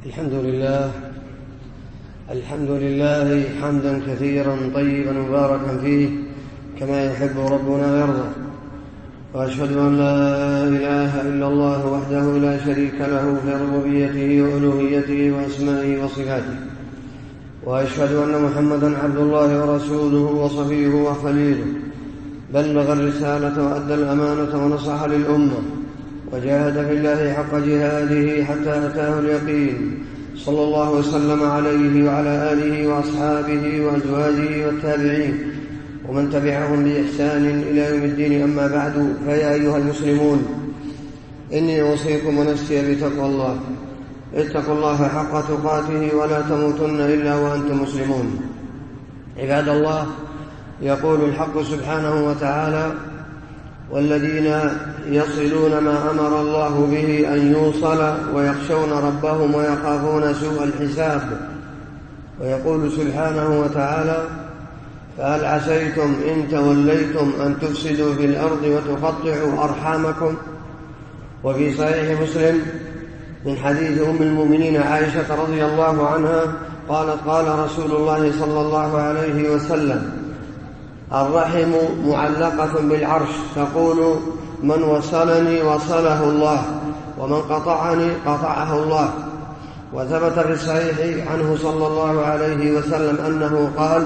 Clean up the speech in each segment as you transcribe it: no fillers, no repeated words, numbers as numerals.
الحمد لله حمدا كثيرا طيبا مباركا فيه كما يحب ربنا ويرضى، وأشهد أن لا إله إلا الله وحده لا شريك له في ربوبيته وألوهيته وأسمائه وصفاته، وأشهد أن محمدا عبد الله ورسوله وصفيه وخليله، بلغ الرسالة وأدى الأمانة ونصح للأمة وجاهد في الله حق جهاده حتى أتاه اليقين، صلى الله وسلم عليه وعلى آله وأصحابه وأزواجه والتابعين ومن تبعهم بإحسان إلى يوم الدين. أما بعد، فيا أيها المسلمون، إني أوصيكم ونفسي بتقوى الله. اتقوا الله حق تقاته ولا تموتن إلا وأنتم مسلمون. عباد الله، يقول الحق سبحانه وتعالى: والذين يصلون ما أمر الله به أن يوصل ويخشون ربهم ويخافون سوء الحساب. ويقول سبحانه وتعالى: فهل عسيتم إن توليتم أن تفسدوا في الأرض وتقطعوا أرحامكم. وفي صحيح مسلم من حديث أم المؤمنين عائشة رضي الله عنها قالت: قال رسول الله صلى الله عليه وسلم: الرحم معلقة بالعرش، تقول: من وصلني وصله الله، ومن قطعني قطعه الله. وثبت في الصحيح عنه صلى الله عليه وسلم أنه قال: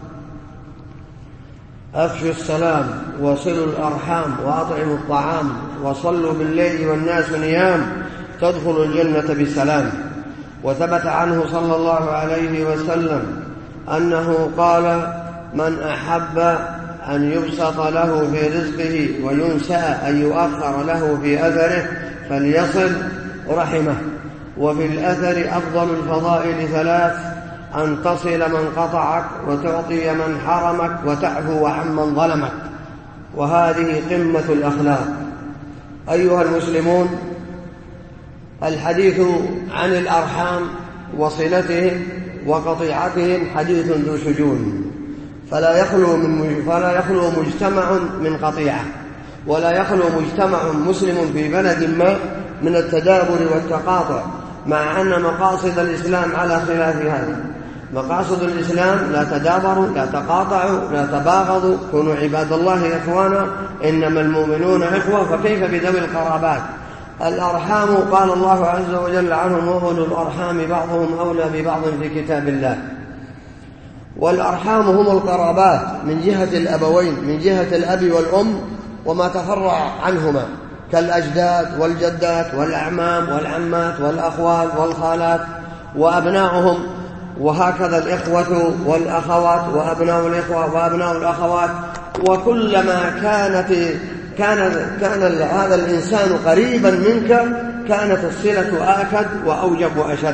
أفشوا السلام وصلوا الأرحام وأطعموا الطعام وصلوا بالليل والناس نيام تدخلوا الجنة بسلام. وثبت عنه صلى الله عليه وسلم أنه قال: من أحب أن يبسط له في رزقه وينسى أن يؤخر له في أثره فليصل رحمه. وفي الأثر أفضل الفضائل ثلاث: أن تصل من قطعك، وتعطي من حرمك، وتعفو عمن ظلمك. وهذه قمة الأخلاق. أيها المسلمون، الحديث عن الأرحام وصلتهم وقطيعتهم حديث ذو شجون، فلا يخلو مجتمع من قطيعة، ولا يخلو مجتمع مسلم في بلد ما من التدابر والتقاطع، مع أن مقاصد الإسلام على خلاف هذا. مقاصد الإسلام: لا تدابروا، لا تقاطعوا، لا تباغضوا، كونوا عباد الله إخوانا، إنما المؤمنون إخوة. فكيف بذوي القرابات؟ الأرحام قال الله عز وجل عنهم: وأولو الأرحام بعضهم أولى ببعض في كتاب الله. والأرحام هم القرابات من جهة الأبوين، من جهة الأب والأم وما تفرع عنهما كالأجداد والجدات والأعمام والعمات والأخوال والخالات وأبناؤهم، وهكذا الإخوة والأخوات وأبناء الإخوة وأبناء الأخوات. وكلما كان هذا الإنسان قريبا منك كانت الصلة آكد وأوجب وأشد.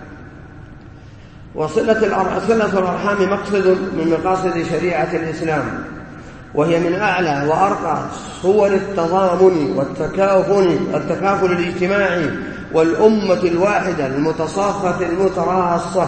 وصلة الأرحام مقصد من مقاصد شريعة الإسلام، وهي من أعلى وأرقى صور التضامن والتكافل الاجتماعي والأمة الواحدة المتصافة المتراصة.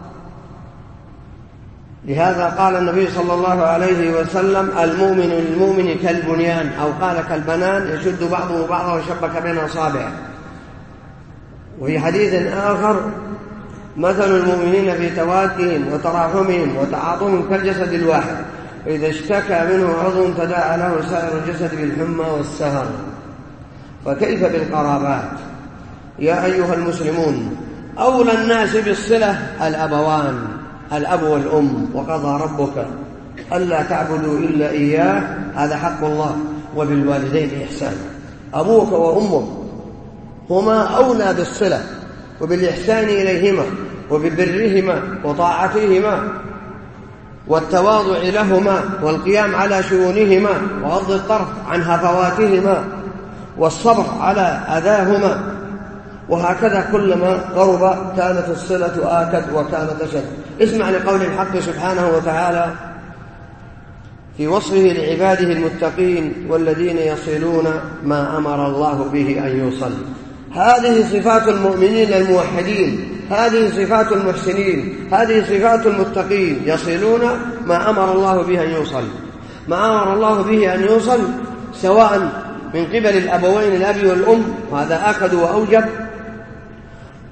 لهذا قال النبي صلى الله عليه وسلم: المؤمن للمؤمن كالبنيان، أو قال كالبنان يشد بعضه بعضا وشبك بين أصابعه. وفي حديث آخر: مثل المؤمنين في توادهم وتراحمهم وتعاطفهم كالجسد الواحد، إذا اشتكى منه عضو تداعى له سائر الجسد بالحمى والسهر. فكيف بالقرابات؟ يا أيها المسلمون، أولى الناس بالصلة الأبوان، الأب والأم. وقضى ربك ألا تعبدوا إلا إياه، هذا حق الله. وبالوالدين إحسانا. أبوك وأمك هما أولى بالصلة وبالإحسان إليهما وببرهما وطاعتهما والتواضع لهما والقيام على شؤونهما وغض الطرف عن هفواتهما والصبر على أذاهما. وهكذا كلما قرب كانت الصلة آكد وكانت أشد. اسمع لقول الحق سبحانه وتعالى في وصفه لعباده المتقين: والذين يصلون ما أمر الله به أن يوصل. هذه صفات المؤمنين الموحدين، هذه صفات المحسنين، هذه صفات المتقين، يصلون ما أمر الله به أن يوصل. ما أمر الله به أن يوصل سواء من قبل الأبوين الأب والأم، وهذا آكد وأوجب،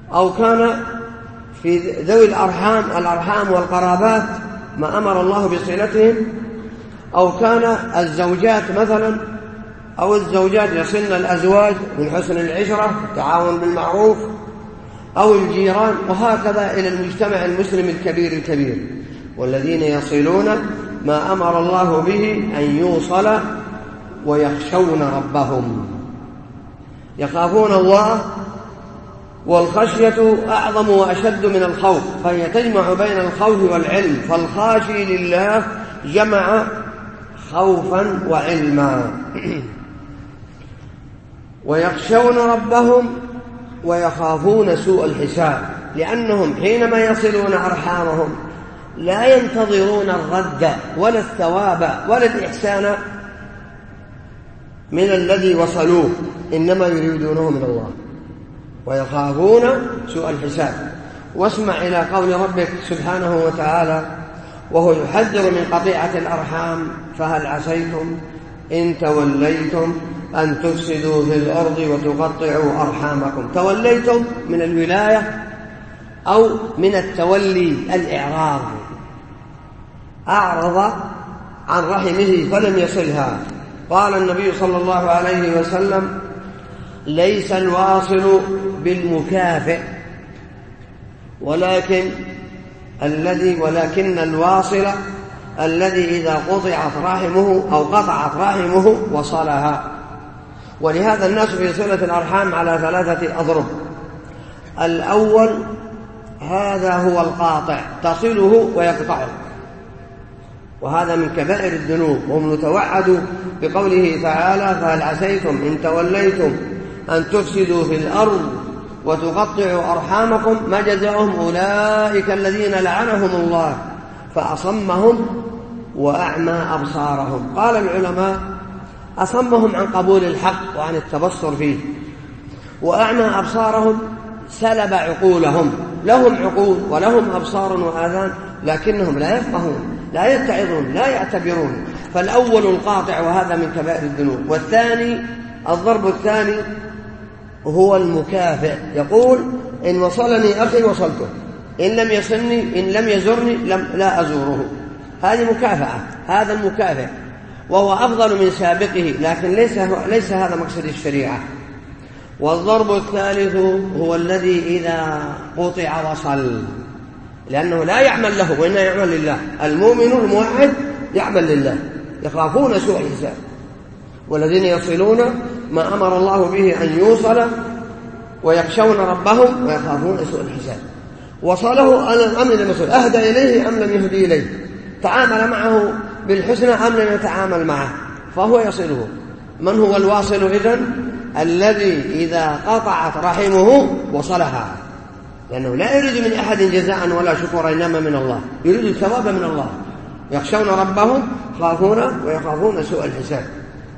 أو كان في ذوي الأرحام والقرابات ما أمر الله بصلتهم، أو كان الزوجات مثلا، أو الزوجات يصلن الأزواج من حسن العشرة التعاون بالمعروف، أو الجيران، وهكذا إلى المجتمع المسلم الكبير. والذين يصلون ما أمر الله به أن يوصل ويخشون ربهم، يخافون الله، والخشية أعظم وأشد من الخوف، فهي تجمع بين الخوف والعلم، فالخاشي لله جمع خوفا وعلما. ويخشون ربهم ويخافون سوء الحساب، لأنهم حينما يصلون أرحامهم لا ينتظرون الرد ولا الثواب ولا الإحسان من الذي وصلوه، إنما يريدونه من الله، ويخافون سوء الحساب. واسمع إلى قول ربك سبحانه وتعالى وهو يحذر من قطيعة الأرحام: فهل عسيتم إن توليتم أن تفسدوا في الأرض وتقطعوا أرحامكم. توليتم من الولاية أو من التولي الإعراض، أعرض عن رحمه فلم يصلها. قال النبي صلى الله عليه وسلم: ليس الواصل بالمكافئ ولكن الواصل الذي إذا قطعت رحمه وصلها. ولهذا الناس في صلة الأرحام على 3 أضرب. الأول هذا هو القاطع، تصله ويقطعه، وهذا من كبائر الذنوب، وهم يتوعدوا بقوله تعالى: فهل عسيتم إن توليتم أن تفسدوا في الأرض وتقطعوا أرحامكم ما جزاؤهم أولئك الذين لعنهم الله فأصمهم وأعمى أبصارهم. قال العلماء: أصمهم عن قبول الحق وعن التبصر فيه، وأعمى أبصارهم سلب عقولهم، لهم عقول ولهم أبصار وآذان لكنهم لا يفقهون، لا يتعظون، لا يعتبرون. فالأول القاطع، وهذا من كبائر الذنوب. والثاني الضرب الثاني هو المكافئ، يقول: إن وصلني أخي وصلته، إن لم يصلني، إن لم يزرني لا أزوره. هذه مكافأة، هذا المكافئ، وهو أفضل من سابقه، لكن ليس هذا مقصد الشريعة. والضرب الثالث هو الذي إذا قطع وصل، لأنه لا يعمل له وإنما يعمل لله. المؤمن الموحد يعمل لله، يخافون سوء الحساب. والذين يصلون ما أمر الله به أن يوصل ويخشون ربهم ويخافون سوء الحساب. وصله أم لم يصل، أهدى إليه أم لم يهدي إليه، تعامل معه بالحسنى أم لم يتعامل معه، فهو يصله. من هو الواصل إذن؟ الذي إذا قطعت رحمه وصلها، لأنه لا يريد من أحد جزاء ولا شكورا، إنما من الله، يريد الثواب من الله. يخشون ربهم ويخافون سوء الحساب.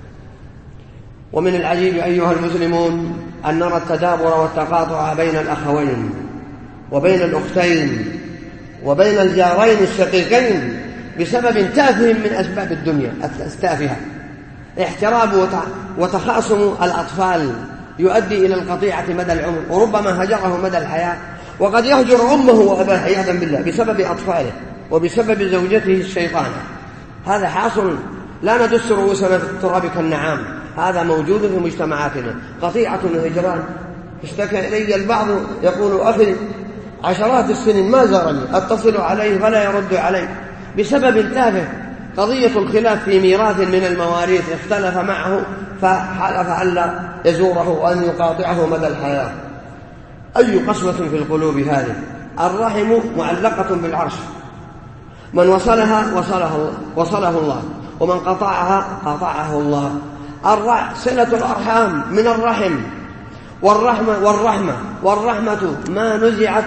ومن العجيب أيها المسلمون أن نرى التدابر والتقاطع بين الأخوين وبين الأختين وبين الجارين الشقيقين بسبب تافه من أسباب الدنيا التافهة. احتراب وتخاصم الأطفال يؤدي إلى القطيعة مدى العمر، وربما هجره مدى الحياة، وقد يهجر أمه وأباه عياذا بالله بسبب أطفاله وبسبب زوجته الشيطانة. هذا حاصل، لا ندس رؤوسنا في التراب كالنعام، هذا موجود في مجتمعاتنا، قطيعة وهجران. اشتكى إلي البعض يقول: أخي 10 السنين ما زارني، أتصل عليه فلا يرد علي بسبب تافه، قضية الخلاف في ميراث من المواريث، اختلف معه فحلف ألا يزوره وأن يقاطعه مدى الحياة. أي قسوة في القلوب هذه! الرحم معلقة بالعرش، من وصلها وصله الله، ومن قطعها قطعه الله. صلة الأرحام من الرحم، والرحمة ما نزعت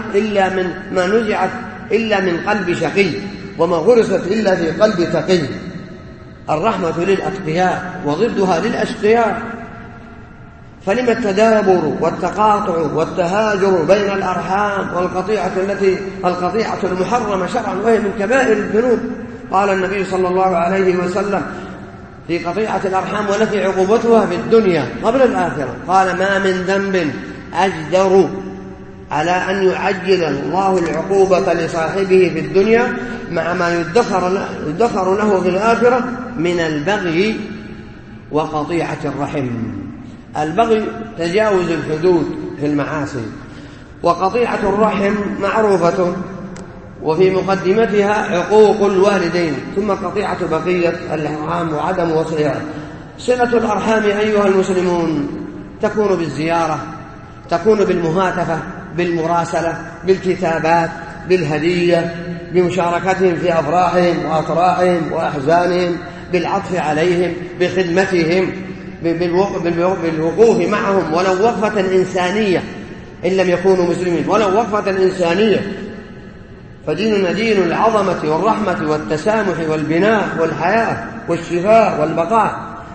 إلا من قلب شقي، وما غرست إلا في قلب تقي. الرحمة للأتقياء وضدها للأشقياء. فلما التدابر والتقاطع والتهاجر بين الأرحام القطيعة المحرمة شرعا، وهي من كبائر الذنوب. قال النبي صلى الله عليه وسلم في قطيعة الأرحام والتي عقوبتها في الدنيا قبل الآخرة، قال: ما من ذنب على أن يعجل الله العقوبة لصاحبه في الدنيا مع ما يدخر له في الآخرة من البغي وقطيعة الرحم. البغي تجاوز الحدود في المعاصي، وقطيعة الرحم معروفة وفي مقدمتها عقوق الوالدين، ثم قطيعة بقية الأرحام وعدم وصلها. صلة الأرحام أيها المسلمون تكون بالزيارة، تكون بالمهاتفة، بالمراسلة، بالكتابات، بالهدية، بمشاركتهم في أفراحهم وأطراحهم وأحزانهم، بالعطف عليهم، بخدمتهم، بالوقوف معهم ولو وقفة إنسانية إن لم يكونوا مسلمين، ولو وقفة إنسانية. فديننا دين العظمة والرحمة والتسامح والبناء والحياة والشفاء والبقاء،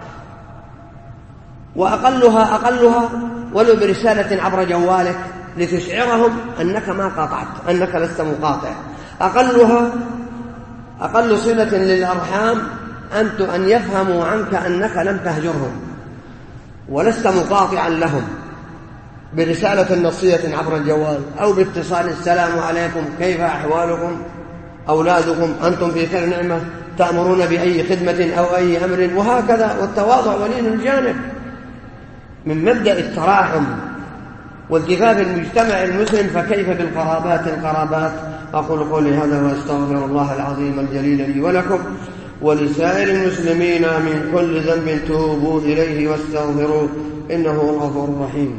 وأقلها ولو برسالة عبر جوالك لتشعرهم أنك ما قاطعت، أنك لست مقاطع. أقل صلة للأرحام أن يفهموا عنك أنك لم تهجرهم ولست مقاطعا لهم، برسالة نصية عبر الجوال أو باتصال السلام عليكم، كيف أحوالكم، أولادكم، أنتم في خير نعمة، تأمرون بأي خدمة أو أي أمر، وهكذا. والتواضع ولين الجانب من مبدأ التراحم والتفاف المجتمع المسلم، فكيف القرابات. أقول قولي هذا وأستغفر الله العظيم الجليل لي ولكم ولسائر المسلمين من كل ذنب توبوا إليه واستغفروه إنه هو الغفور الرحيم.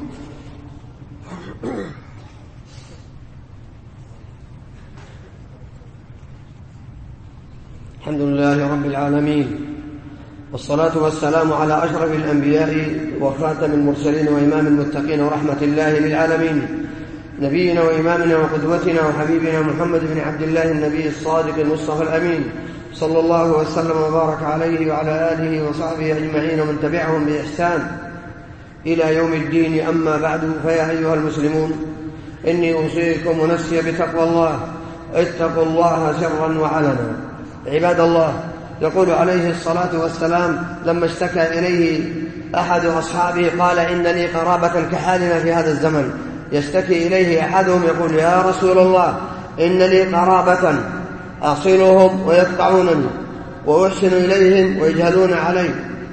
الحمد لله رب العالمين، والصلاة والسلام على أشرف الأنبياء وخاتم المرسلين وإمام المتقين ورحمة الله للعالمين، نبينا وإمامنا وقدوتنا وحبيبنا محمد بن عبد الله النبي الصادق المصطفى الأمين، صلى الله وسلم وبارك عليه وعلى آله وصحبه أجمعين ومن تبعهم بإحسان إلى يوم الدين. أما بعد، فيا أيها المسلمون، إني أوصيكم ونفسي بتقوى الله. اتقوا الله سرا وعلنا. عباد الله، يقول عليه الصلاة والسلام لما اشتكى إليه أحد أصحابه قال إن لي قرابة كحالنا في هذا الزمن. يشتكي إليه أحدهم يقول يا رسول الله إن لي قرابة أصلهم ويقطعونني وأحسن إليهم ويجهلون علي،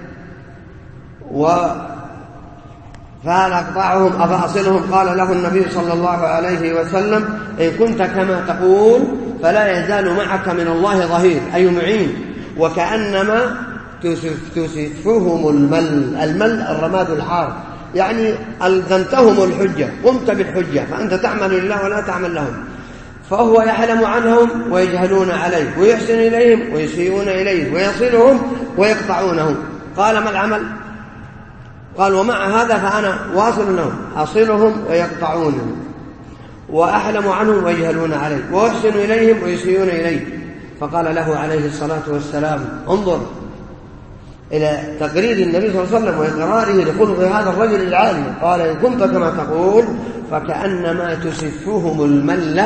فهل أقطعهم أفأصلهم؟ قال له النبي صلى الله عليه وسلم إن كنت كما تقول فلا يزال معك من الله ظهير، أي معين. وكأنما تسفهم المل الرماد الحار، يعني ألزمتهم الحجة، قمت بالحجة، فأنت تعمل لله ولا تعمل لهم. فهو يحلم عنهم ويجهلون عليه ويحسن إليهم ويسيئون إليه ويصلهم ويقطعونه. قال ما العمل؟ قال ومع هذا فأنا واصل لهم، أصلهم ويقطعونهم وأحلم عنهم ويجهلون عليه وأحسن إليهم ويسيئون إليه. فقال له عليه الصلاة والسلام انظر إلى تقرير النبي صلى الله عليه وسلم وإقراره لخلق هذا الرجل العالم. قال إن كنت كما تقول فكأنما تسفهم المل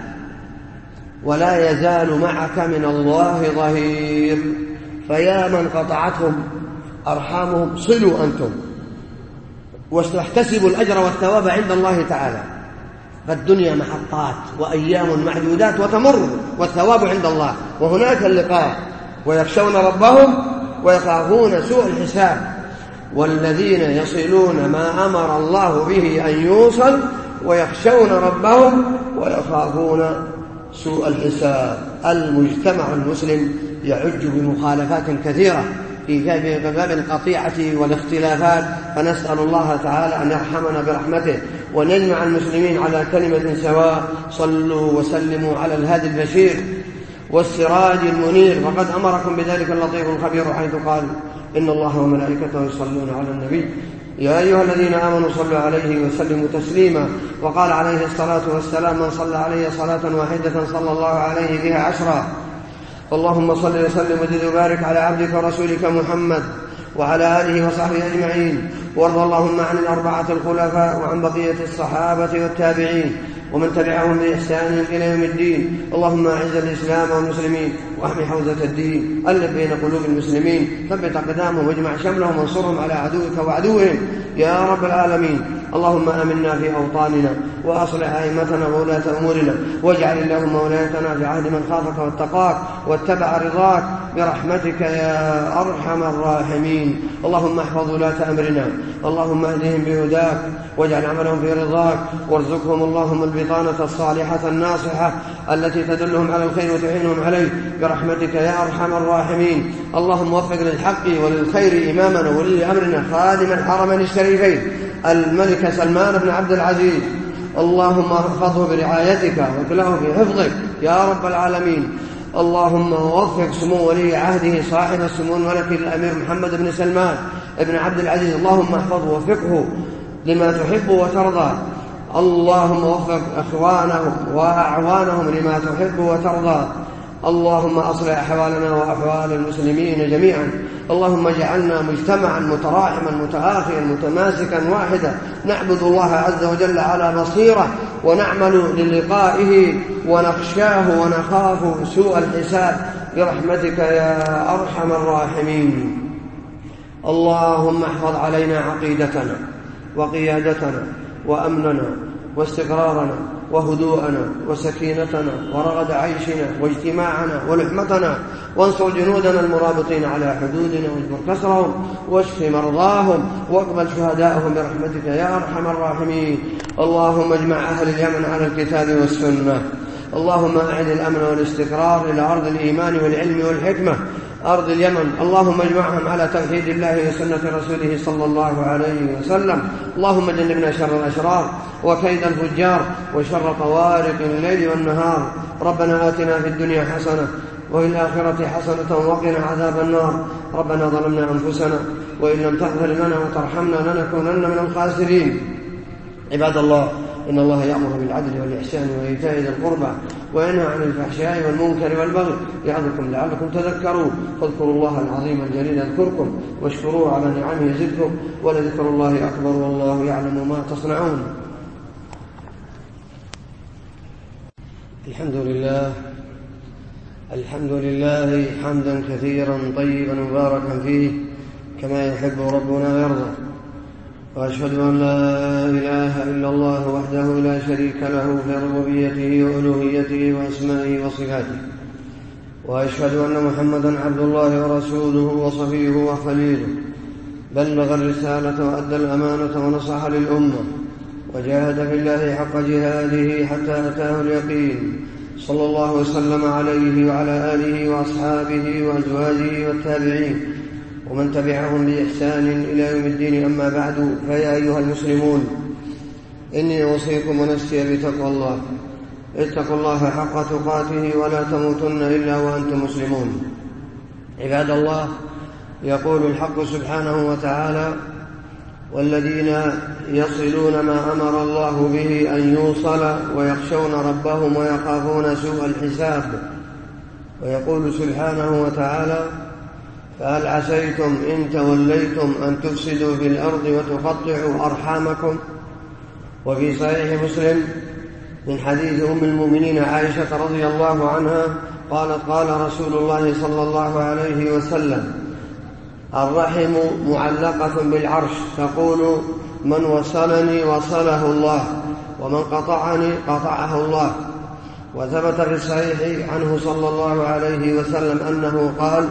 ولا يزال معك من الله ظهير. فيا من قطعتهم أرحامهم صلوا أنتم واحتسبوا الأجر والثواب عند الله تعالى. فالدنيا محطات وأيام معدودات وتمر، والثواب عند الله، وهناك اللقاء. ويخشون ربهم ويخافون سوء الحساب، والذين يصلون ما أمر الله به أن يوصل ويخشون ربهم ويخافون سوء الحساب. المجتمع المسلم يعج بمخالفات كثيرة في باب القطيعة والاختلافات، فنسأل الله تعالى أن يرحمنا برحمته وأن يجمع المسلمين على كلمة سواء. صلوا وسلموا على الهادي البشير والسراج المنير، وقد أمركم بذلك اللطيف الخبير حيث قال إن الله وملائكته يصلون على النبي يا أيها الذين آمنوا صلوا عليه وسلموا تسليما. وقال عليه الصلاة والسلام من صلى عليه صلاة واحدة صلى الله عليه بها عشرا. اللهم صل وسلم وزد وبارك على عبدك ورسولك محمد وعلى آله وصحبه أجمعين، وارض اللهم عن الأربعة الخلفاء وعن بقية الصحابة والتابعين ومن تبعهم بإحسان إلى يوم الدين. اللهم أعز الإسلام والمسلمين واحمي حوزة الدين، ألف بين قلوب المسلمين، ثبت أقدامهم واجمع شملهم وانصرهم على عدوك وعدوهم يا رب العالمين. اللهم آمنا في أوطاننا وأصلح أئمتنا وولاة أمورنا، واجعل اللهم ولايتنا في عهد من خافك واتقاك واتبع رضاك برحمتك يا أرحم الراحمين. اللهم احفظ ولاة أمرنا، اللهم اهدهم بهداك واجعل عملهم في رضاك، وارزقهم اللهم البطانة الصالحة الناصحة التي تدلهم على الخير وتعينهم عليه برحمتك يا أرحم الراحمين. اللهم وفق للحق وللخير إمامنا ولي أمرنا خادم الحرمين الشريفين الملك سلمان بن عبد العزيز، اللهم احفظه برعايتك وكله في حفظك يا رب العالمين. اللهم وفق سمو ولي عهده صاحب السمو الملكي الأمير محمد بن سلمان بن عبد العزيز، اللهم احفظه ووفقه لما تحب وترضى. اللهم وفق أخوانهم وأعوانهم لما تحب وترضى. اللهم أصلح أحوالنا وأحوال المسلمين جميعا. اللهم اجعلنا مجتمعا متراحما متآخيا متماسكا واحدا، نعبد الله عز وجل على بصيرة ونعمل للقائه ونخشاه ونخاف سوء الحساب برحمتك يا أرحم الراحمين. اللهم احفظ علينا عقيدتنا وقيادتنا وأمننا واستقرارنا وهدوءنا وسكينتنا ورغد عيشنا واجتماعنا ولحمتنا، وانصر جنودنا المرابطين على حدودنا واجبر كسرهم واشف مرضاهم واقبل شهداءهم برحمتك يا أرحم الراحمين. اللهم اجمع أهل اليمن على الكتاب والسنة. اللهم أعد الأمن والاستقرار إلى أرض الإيمان والعلم والحكمة أرض اليمن. اللهم اجمعهم على توحيد الله وسنة رسوله صلى الله عليه وسلم. اللهم جنبنا شر الأشرار وكيد الفجار وشر طوارق الليل والنهار. ربنا آتنا في الدنيا حسنة وفي الآخرة حسنة وقنا عذاب النار. ربنا ظلمنا أنفسنا وإن لم تغفر لنا وترحمنا لنكونن من الخاسرين. عباد الله، إن الله يأمر بالعدل والإحسان وإيتاء ذي القربى وينهى عن الفحشاء والمنكر والبغي يعظكم لعلكم تذكرون. فاذكروا الله العظيم الجليل يذكركم واشكروه على نعمه يزدكم ولذكر الله أكبر والله يعلم ما تصنعون. الحمد لله حمدا كثيرا طيبا مباركا فيه كما يحب ربنا ويرضى، وأشهد أن لا إله إلا الله وحده لا شريك له في ربوبيته وألوهيته وأسمائه وصفاته، وأشهد أن محمدا عبد الله ورسوله وصفيه وخليله، بلغ الرسالة وأدى الأمانة ونصح للأمة وجاهد في الله حق جهاده حتى أتاه اليقين، صلى الله وسلم عليه وعلى آله وأصحابه وأزواجه والتابعين ومن تبعهم بإحسان إلى يوم الدين. أما بعد، فيا أيها المسلمون، إني أوصيكم ونفسي بتقوى الله. اتقوا الله حق تقاته ولا تموتن إلا وأنتم مسلمون. عباد الله، يقول الحق سبحانه وتعالى: والذين يصلون ما أمر الله به أن يوصل ويخشون ربهم ويخافون سوء الحساب. ويقول سبحانه وتعالى: فهل عسيتم إن توليتم أن تفسدوا في الأرض وتقطعوا أرحامكم. وفي صحيح مسلم من حديث أم المؤمنين عائشة رضي الله عنها قالت: قال رسول الله صلى الله عليه وسلم: الرحم معلقة بالعرش، تقول: من وصلني وصله الله، ومن قطعني قطعه الله. وثبت في الصحيح عنه صلى الله عليه وسلم أنه قال: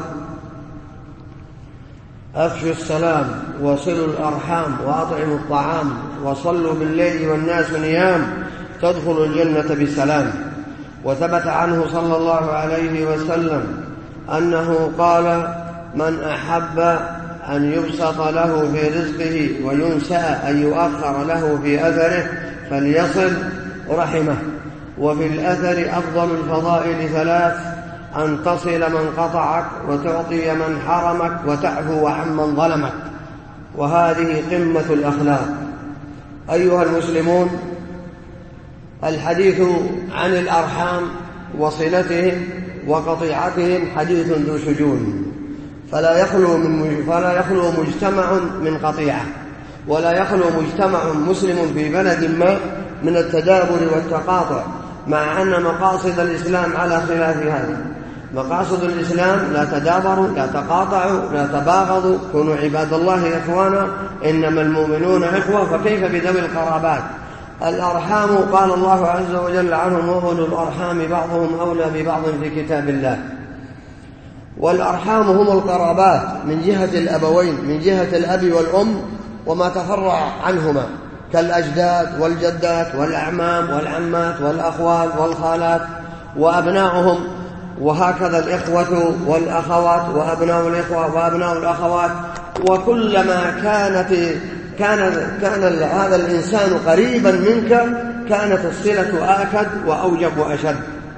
أفشوا السلام وصلوا الأرحام وأطعموا الطعام وصلوا بالليل والناس نيام تدخلوا الجنة بسلام. وثبت عنه صلى الله عليه وسلم أنه قال: من أحب أن يبسط له في رزقه وينسى أن يؤخر له في أثره فليصل رحمه. وفي الأثر أفضل الفضائل ثلاث: أن تصل من قطعك وتعطي من حرمك وتعفو عمن ظلمك. وهذه قمة الأخلاق. أيها المسلمون، الحديث عن الأرحام وصلتهم وقطيعتهم حديث ذو شجون، فلا يخلو مجتمع من قطيعة، ولا يخلو مجتمع مسلم في بلد ما من التدابر والتقاطع، مع أن مقاصد الإسلام على خلاف هذا. مقاصد الإسلام: لا تدابروا، لا تقاطعوا، لا تباغضوا، كونوا عباد الله إخوانا، إنما المؤمنون إخوة. فكيف بذوي القرابات؟ الأرحام قال الله عز وجل عنهم وأولو الأرحام بعضهم أولى ببعض في كتاب الله. والأرحام هم القرابات من جهة الأبوين، من جهة الأب والأم وما تفرع عنهما كالأجداد والجدات والأعمام والعمات والأخوال والخالات وأبناؤهم، وهكذا الإخوة والأخوات وأبناء الإخوة وأبناء الأخوات. وكلما كان هذا الإنسان قريبا منك كانت الصلة آكد وأوجب وأشد.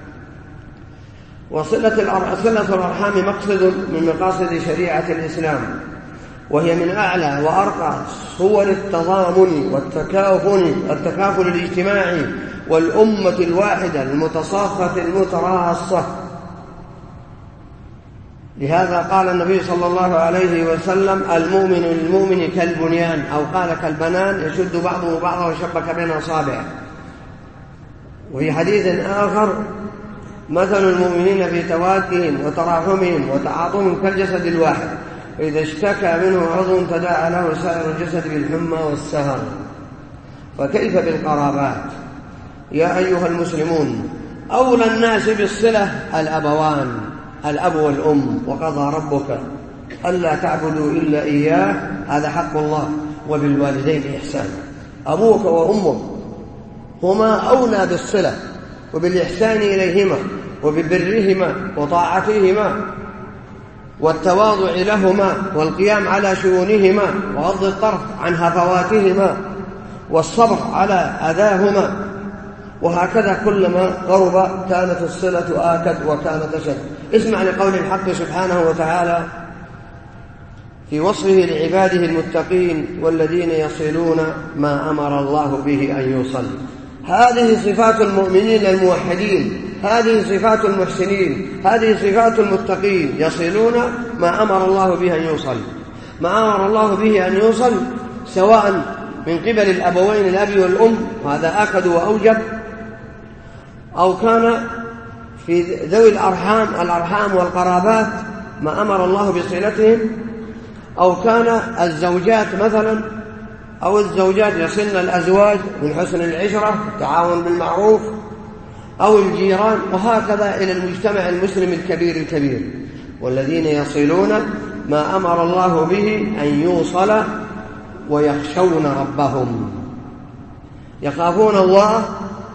وصلة الأرحام مقصد من مقاصد شريعة الإسلام، وهي من أعلى وأرقى صور التضامن والتكافل الاجتماعي والأمة الواحدة المتصافة المتراصة. لهذا قال النبي صلى الله عليه وسلم المؤمن للمؤمن كالبنيان، أو قال كالبنان يشد بعضه بعضا وشبك بين أصابعه. وفي حديث آخر مثل المؤمنين في توادهم وتراحمهم وتعاطفهم كالجسد الواحد إذا اشتكى منه عضو تداعى له سائر الجسد بالحمى والسهر. فكيف بالقرابات؟ يا أيها المسلمون، أولى الناس بالصلة الأبوان، الأب والأم. وقضى ربك ألا تعبدوا إلا إياه، هذا حق الله، وبالوالدين إحسانا. أبوك وأمك هما أولى بالصلة وبالإحسان إليهما وببرهما وطاعتهما والتواضع لهما والقيام على شؤونهما وغض الطرف عن هفواتهما والصبر على أذاهما. وهكذا كلما قرب كانت الصلة آكد وكانت أشد. اسمع لقول الحق سبحانه وتعالى في وصفه لعباده المتقين والذين يصلون ما أمر الله به أن يوصل. هذه صفات المؤمنين الموحدين، هذه صفات المحسنين، هذه صفات المتقين، يصلون ما أمر الله به أن يوصل. ما أمر الله به أن يوصل سواء من قبل الأبوين الأب والأم، وهذا آكد وأوجب، أو كان في ذوي الأرحام والقرابات ما أمر الله بصلتهم، أو كان الزوجات مثلا، أو الزوجات يصلن الأزواج من حسن العشرة التعاون بالمعروف، أو الجيران، وهكذا إلى المجتمع المسلم الكبير. والذين يصلون ما أمر الله به أن يوصل ويخشون ربهم، يخافون الله،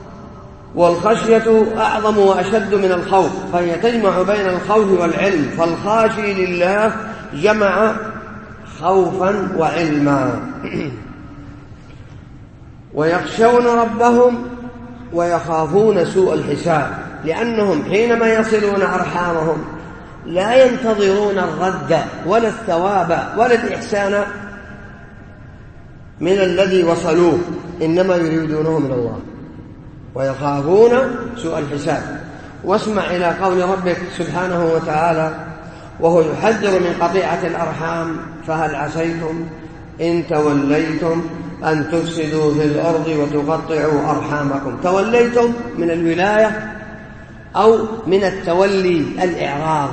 والخشية أعظم وأشد من الخوف، فهي تجمع بين الخوف والعلم. فالخاشي لله جمع خوفا وعلما. ويخشون ربهم ويخافون سوء الحساب، لأنهم حينما يصلون أرحامهم لا ينتظرون الرد ولا الثواب ولا الإحسان من الذي وصلوه، إنما يريدونه من الله، ويخافون سوء الحساب. واسمع إلى قول ربك سبحانه وتعالى وهو يحذر من قطيعة الأرحام: فهل عسيتم إن توليتم أن تفسدوا في الأرض وتقطعوا أرحامكم. توليتم من الولاية أو من التولي الإعراض،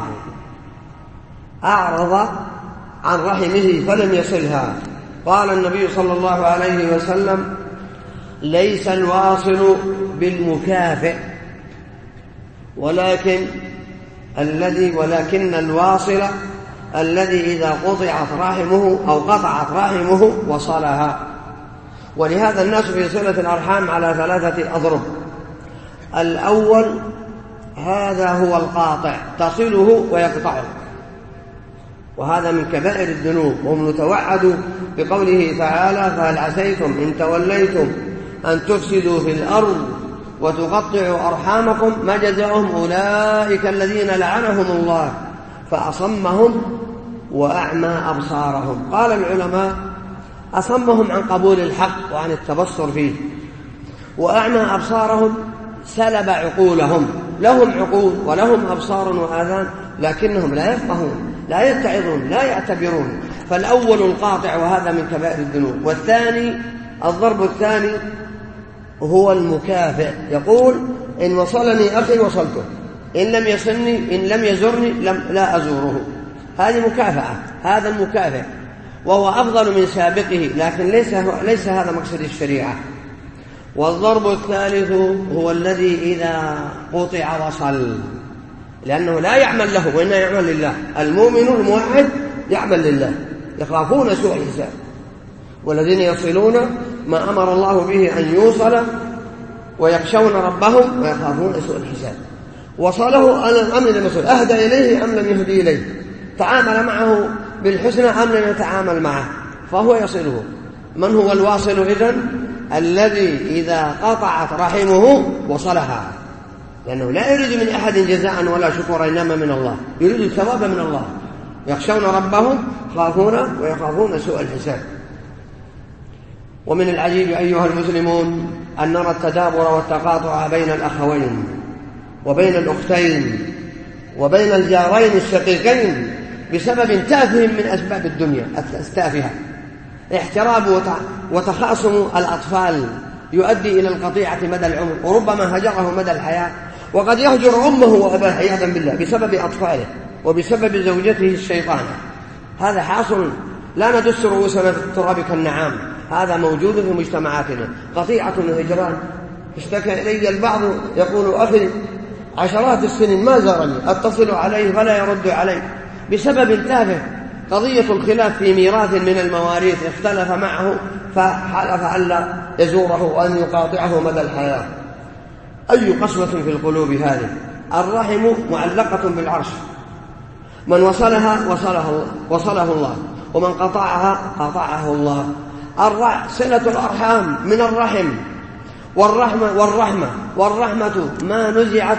أعرض عن رحمه فلم يصلها. قال النبي صلى الله عليه وسلم: ليس الواصل بالمكافئ ولكن الواصل الذي إذا قطعت رحمه أو قطعت رحمه وصلها. ولهذا الناس في صلة الأرحام على 3 أضرب. الأول هذا هو القاطع، تصله ويقطعه، وهذا من كبائر الذنوب، وهم يتوعدوا بقوله تعالى: فهل عسيتم إن توليتم أن تفسدوا في الأرض وتقطعوا أرحامكم ما جزاؤهم أولئك الذين لعنهم الله فأصمهم وأعمى أبصارهم. قال العلماء: أصمهم عن قبول الحق وعن التبصر فيه، وأعمى أبصارهم سلب عقولهم. لهم عقول ولهم أبصار وآذان لكنهم لا يفقهون، لا يتعظون، لا يعتبرون. فالأول القاطع، وهذا من كبائر الذنوب. والثاني الضرب الثاني هو المكافئ، يقول: إن وصلني أخي وصلته، إن لم يصلني، إن لم يزرني لا أزوره. هذه مكافأة، هذا المكافئ، وهو أفضل من سابقه، لكن ليس هذا مقصد الشريعة. والضرب الثالث هو الذي إذا قطع وصل، لأنه لا يعمل له وإنما يعمل لله. المؤمن الموحد يعمل لله، يخافون سوء الحساب، والذين يصلون ما أمر الله به أن يوصل ويخشون ربهم ويخافون سوء الحساب. وصله أم لم يصل، أهدى إليه أم لم يهدي إليه، تعامل معه بالحسنى أم لم يتعامل معه، فهو يصله. من هو الواصل إذن؟ الذي إذا قطعت رحمه وصلها، لأنه لا يريد من أحد جزاء ولا شكرا إنما من الله، يريد الثواب من الله. يخشون ربهم خافون ويخافون سوء الحساب. ومن العجيب أيها المسلمون أن نرى التدابر والتقاطع بين الأخوين وبين الأختين وبين الجارين الشقيقين بسبب تافه من أسباب الدنيا التافهة. احتراب وتخاصم الأطفال يؤدي إلى القطيعة مدى العمر، وربما هجره مدى الحياة، وقد يهجر أمه وأباه عياذا بالله بسبب أطفاله وبسبب زوجته الشيطانة. هذا حاصل، لا ندس رؤوسنا في التراب كالنعام، هذا موجود في مجتمعاتنا. قطيعة وهجران. اشتكى إلي البعض يقول أخي عشرات السنين ما زارني، أتصل عليه فلا يرد علي بسبب تافه. قضية الخلاف في ميراث من المواريث اختلف معه فحلف ألا يزوره وأن يقاطعه مدى الحياة. أي قسوة في القلوب هذه. الرحم معلقة بالعرش، من وصلها وصله الله، ومن قطعها قطعه الله. صلة الأرحام من الرحم، والرحمة ما نزعت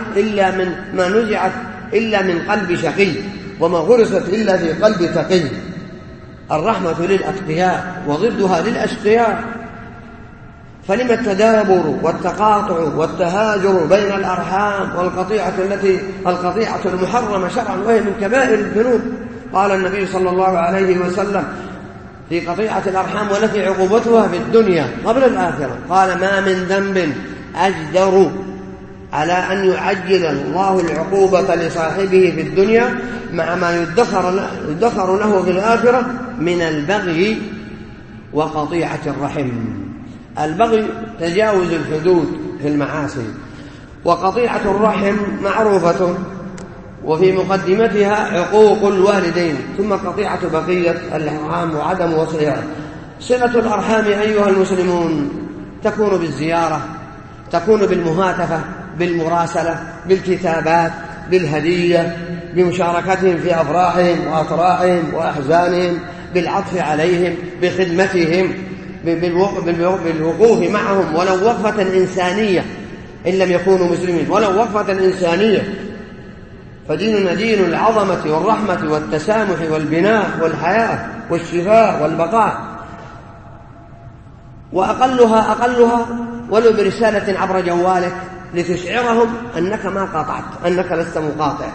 إلا من قلب شقي، وما غرست إلا في قلب تقي. الرحمة للأتقياء وضدها للأشقياء. فلما التدابر والتقاطع والتهاجر بين الأرحام القطيعة المحرمة شرعا، وهي من كبائر الذنوب. قال النبي صلى الله عليه وسلم في قطيعة الأرحام والتي عقوبتها في الدنيا قبل الآخرة، قال ما من ذنب أجدر على أن يعجل الله العقوبة لصاحبه في الدنيا مع ما يدخر له في الآخرة من البغي وقطيعة الرحم. البغي تجاوز الحدود في المعاصي، وقطيعة الرحم معروفة وفي مقدمتها عقوق الوالدين، ثم قطيعة بقية الأرحام وعدم وصلها. صلة الأرحام أيها المسلمون تكون بالزيارة، تكون بالمهاتفة، بالمراسلة، بالكتابات، بالهدية، بمشاركتهم في أفراحهم وأطراحهم وأحزانهم، بالعطف عليهم، بخدمتهم، بالوقوف معهم ولو وقفة إنسانية إن لم يكونوا مسلمين، ولو وقفة إنسانية. فديننا دين العظمة والرحمة والتسامح والبناء والحياة والشفاء والبقاء. وأقلها ولو برسالة عبر جوالك لتشعرهم أنك ما قاطعت، أنك لست مقاطع.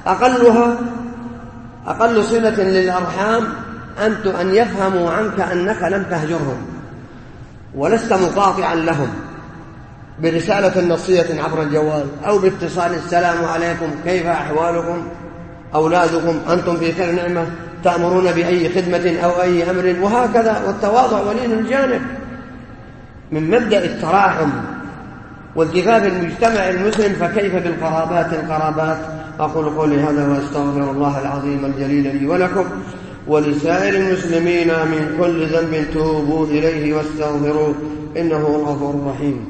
أقل صلة للأرحام أن يفهموا عنك أنك لم تهجرهم ولست مقاطعا لهم، برسالة نصية عبر الجوال أو باتصال السلام عليكم، كيف أحوالكم، أولادكم، أنتم في خير نعمة، تأمرون بأي خدمة أو أي أمر، وهكذا. والتواضع ولين الجانب من مبدأ التراحم والتفاف المجتمع المسلم، فكيف بالقرابات. أقول قولي هذا وأستغفر الله العظيم الجليل لي ولكم ولسائر المسلمين من كل ذنب توبوا إليه واستغفروه إنه هو الغفور الرحيم.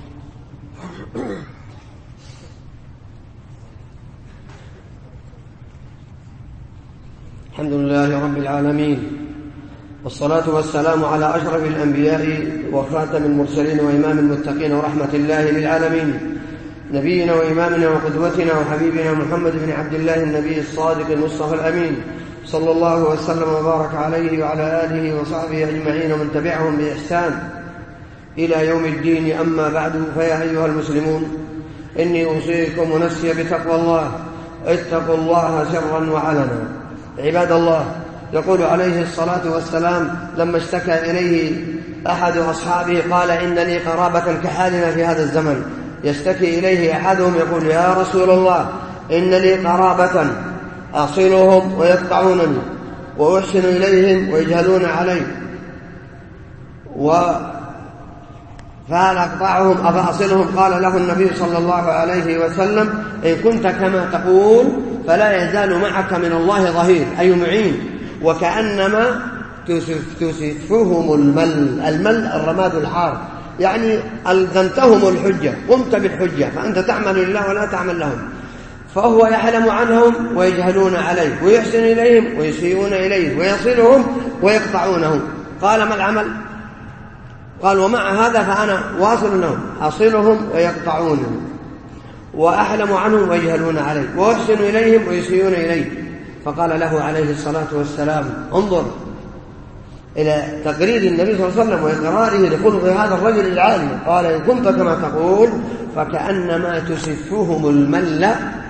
الحمد لله رب العالمين، والصلاة والسلام على أشرف الأنبياء وخاتم المرسلين وإمام المتقين ورحمة الله للعالمين، نبينا وإمامنا وقدوتنا وحبيبنا محمد بن عبد الله النبي الصادق المصطفى الأمين، صلى الله وسلم وبارك عليه وعلى آله وصحبه أجمعين ومن تبعهم بإحسان إلى يوم الدين. أما بعد، فيا أيها المسلمون، إني أوصيكم ونفسي بتقوى الله. اتقوا الله سرا وعلنا. عباد الله، يقول عليه الصلاة والسلام لما اشتكى إليه أحد أصحابه قال إن لي قرابة كحالنا في هذا الزمن، يشتكي إليه أحدهم يقول يا رسول الله إن لي قرابة أصلهم ويقطعونني وأحسن إليهم ويجهلون علي، فهل أقطعهم أفأصلهم؟ قال له النبي صلى الله عليه وسلم: إن كنت كما تقول فلا يزال معك من الله ظهير، أي معين. وكأنما تسفهم المل الرماد الحار، يعني ألزمتهم الحجة، قمت بالحجة، فأنت تعمل لله ولا تعمل لهم. فهو يعلم عنهم ويجهلون عليه، ويحسن إليهم ويسيئون إليه، ويصلهم ويقطعونهم. قال: ما العمل؟ قال: ومع هذا فأنا واصل لهم، أصلهم ويقطعونهم، وأحلم عنهم ويجهلون عليه، وأحسن إليهم ويسيئون إليه. فقال له عليه الصلاة والسلام: انظر إلى تقرير النبي صلى الله عليه وسلم وإقراره لخلق هذا الرجل العالم. قال: إن كنت كما تقول فكأنما تسفهم المل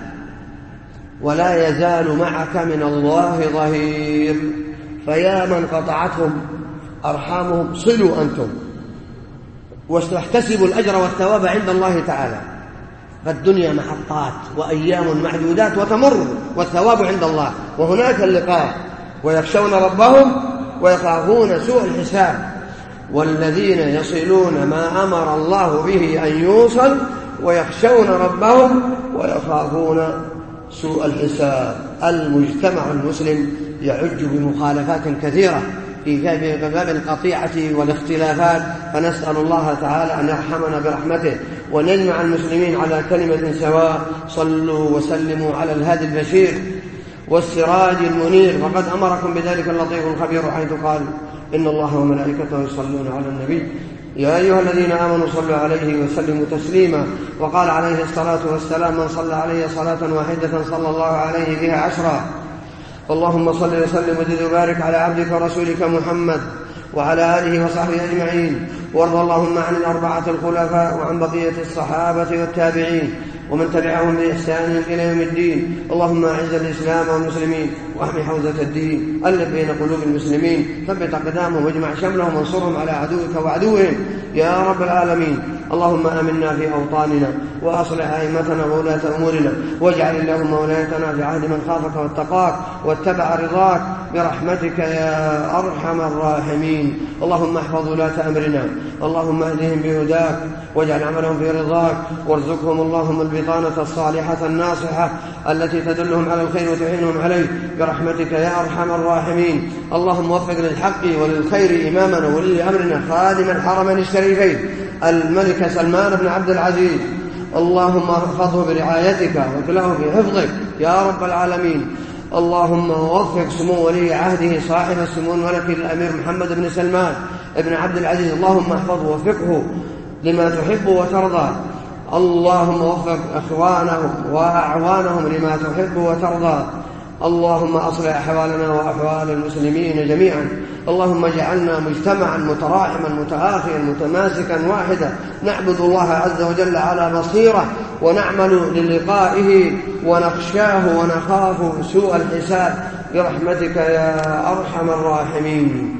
ولا يزال معك من الله ظهير. فيا من قطعتهم أرحامهم صلوا أنتم واحتسبوا الأجر والثواب عند الله تعالى، فالدنيا محطات وأيام معدودات وتمر، والثواب عند الله، وهناك اللقاء. ويخشون ربهم ويخافون سوء الحساب، والذين يصلون ما أمر الله به أن يوصل ويخشون ربهم ويخافون سوء الحساب. المجتمع المسلم يعج بمخالفات كثيرة في باب القطيعة والاختلافات، فنسأل الله تعالى أن يرحمنا برحمته وأن يجمع المسلمين على كلمة سواء. صلوا وسلموا على الهادي البشير والسراج المنير، فقد أمركم بذلك اللطيف الخبير، حيث قال: إن الله وملائكته يصلون على النبي يا أيها الذين آمنوا صلوا عليه وسلموا تسليما. وقال عليه الصلاة والسلام: من صلى عليه صلاة واحدة صلى الله عليه بها 10. اللهم صل وسلم وزد وبارك على عبدك ورسولك محمد وعلى آله وصحبه أجمعين. وارض اللهم عن الأربعة الخلفاء وعن بقية الصحابة والتابعين ومن تبعهم بإحسان إلى يوم الدين. اللهم أعز الإسلام والمسلمين واحمي حوزة الدين، ألف بين قلوب المسلمين، ثبت أقدامهم واجمع شملهم وانصرهم على عدوك وعدوهم يا رب العالمين. اللهم آمنا في أوطاننا وأصلح أئمتنا وولاة أمورنا، واجعل اللهم ولايتنا في عهد من خافك واتقاك واتبع رضاك برحمتك يا أرحم الراحمين. اللهم احفظ ولاة أمرنا، اللهم اهدهم بهداك واجعل عملهم في رضاك، وارزقهم اللهم البطانة الصالحة الناصحة التي تدلهم على الخير وتعينهم عليه برحمتك يا أرحم الراحمين. اللهم وفق للحق وللخير إمامنا وولي أمرنا خادم الحرمين الشريفين الملك سلمان بن عبد العزيز، اللهم احفظه برعايتك وكله في حفظك يا رب العالمين. اللهم وفق سمو ولي عهده صاحب السمو الملكي الأمير محمد بن سلمان بن عبد العزيز، اللهم احفظه ووفقه لما تحب وترضى. اللهم وفق أخوانهم وأعوانهم لما تحب وترضى. اللهم أصلح أحوالنا وأحوال المسلمين جميعا. اللهم اجعلنا مجتمعا متراحما متآخيا متماسكا واحدا، نعبد الله عز وجل على بصيرة ونعمل للقائه ونخشاه ونخاف سوء الحساب برحمتك يا أرحم الراحمين.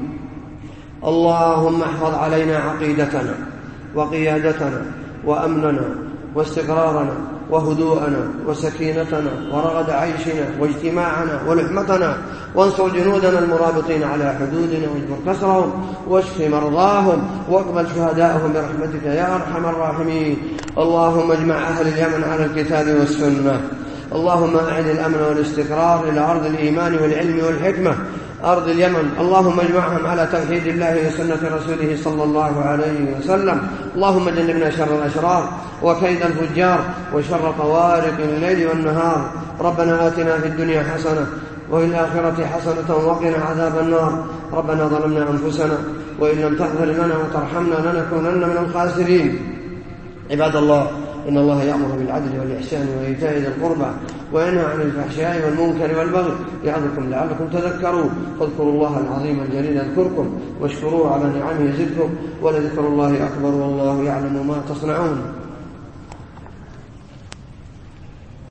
اللهم احفظ علينا عقيدتنا وقيادتنا وأمننا واستقرارنا وهدوءنا وسكينتنا ورغد عيشنا واجتماعنا ولحمتنا، وانصر جنودنا المرابطين على حدودنا واجبر كسرهم واشف مرضاهم واقبل شهداءهم برحمتك يا أرحم الراحمين. اللهم اجمع أهل اليمن على الكتاب والسنة. اللهم أعد الأمن والاستقرار إلى أرض الإيمان والعلم والحكمة، أرض اليمن. اللهم اجمعهم على توحيد الله وسنة رسوله صلى الله عليه وسلم. اللهم جنبنا شر الأشرار وكيد الفجار وشر طوارق الليل والنهار. ربنا آتنا في الدنيا حسنة وفي الآخرة حسنة وقنا عذاب النار. ربنا ظلمنا أنفسنا وإن لم تغفر لنا وترحمنا لنكونن من الخاسرين. عباد الله، إن الله يأمر بالعدل والإحسان وإيتاء ذي القربى وينهى عن الفحشاء والمنكر والبغي يعظكم لعلكم تذكرون. فاذكروا الله العظيم الجليل يذكركم واشكروه على نعمه يزدكم، ولذكر الله أكبر والله يعلم ما تصنعون.